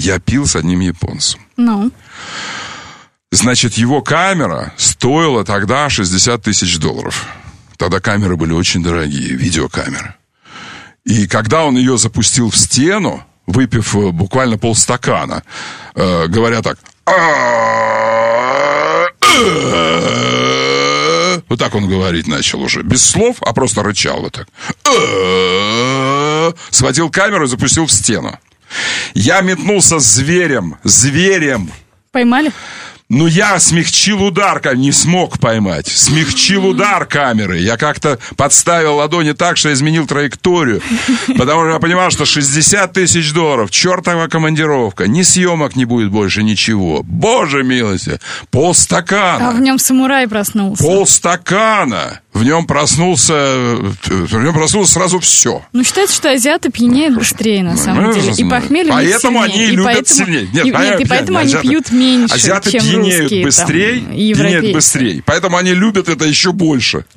Я пил с одним японцем. Ну? Значит, его камера стоила тогда $60 тысяч. Тогда камеры были очень дорогие, видеокамеры. И когда он ее запустил в стену, выпив буквально полстакана, говоря так... Вот так он говорить начал уже. Без слов, а просто рычал вот так. Схватил камеру и запустил в стену. Я метнулся зверем. Поймали? Ну, я смягчил удар, не смог поймать. Смягчил удар камеры. Я как-то подставил ладони так, что изменил траекторию. Потому что я понимал, что $60 тысяч, чертова командировка. Ни съемок не будет больше, ничего. Боже милости. Полстакана. А в нем самурай проснулся. Полстакана. В нем проснулся сразу все. Ну, считается, что азиаты пьянеют быстрее, на самом деле. И похмелье у них поэтому сильнее. Они любят сильнее. И поэтому они пьют меньше, азиаты чем пьянеют русские. Пьянеют быстрее. Поэтому они любят это еще больше.